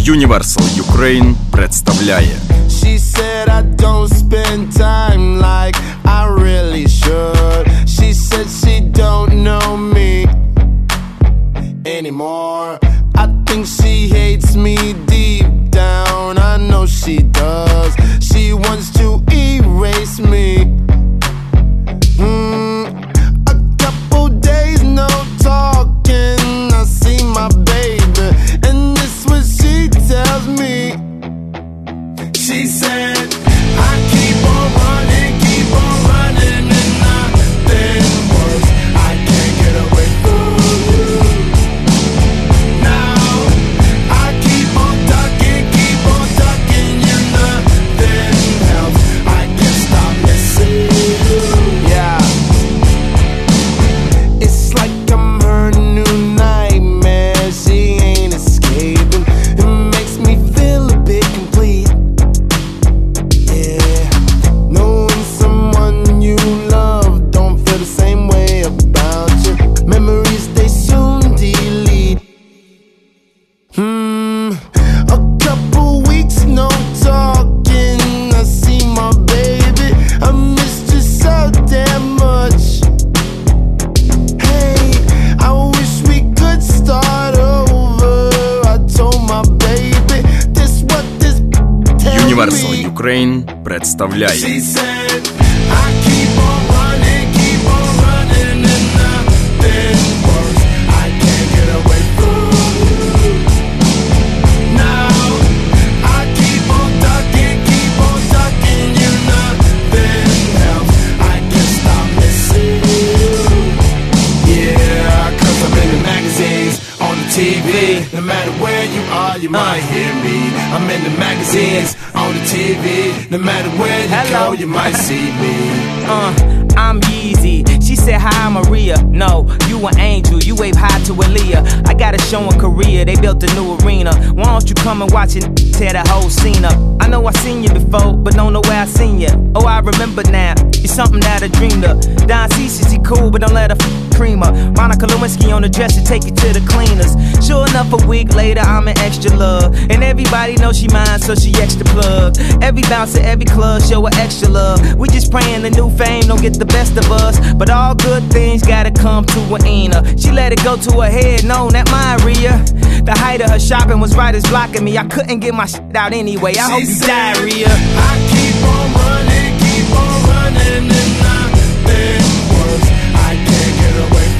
Universal Ukraine представляет. She said I don't spend time like I really should. She said she don't know me anymore. I think she hates me deep down. I know she does. She wants to erase me. A couple days no talking. I see my baby, and this what she tells me. She said, I keep on running, and nothing works. I can't get away from you. Now, I keep on ducking, you nothing helps. I can't stop missing you. Yeah. It's like I'm her new nightmare. She ain't escaping. It makes me feel a bit complete. Knowing someone you love don't feel the same way about you. Memories they soon delete. A couple weeks no talking. I see my baby, I missed you so damn much. Hey, I wish we could start over. I told my baby, this what this tells Universal me. Ukraine представляет. She said, I keep on running, and nothing works. I can't get away from you. Now, I keep on ducking, you nothing helps. I can't stop missing you. Yeah, 'cause I'm in the magazines, on the TV. No matter where you are, you might hear me. I'm in the magazines, on the TV. No matter where you go, you might see me. I'm Yeezy. She said, hi, I'm Maria. No, you an angel. You wave high to Aaliyah. I got a show in Korea. They built a new arena. Why don't you come and watch it? Tear the whole scene up. I know I seen you before, but don't know where I seen you. Oh, I remember now. You're something that I dreamed of. Don C, she cool, but don't let her cream her. Monica Lewinsky on the dresser, take you to the cleaners. Sure enough, a week later, I'm in extra love. And everybody knows she mine, so she extra plug. Every bounce at every club, show her extra love. We just praying the new fame don't get the best of us. But all good things gotta come to an end. She let it go to her head, no, not Maria. The height of her shopping was right as blocking me. I couldn't get my shit out anyway. I hope you diarrhea. I keep on running, and nothing works. I can't get away from you.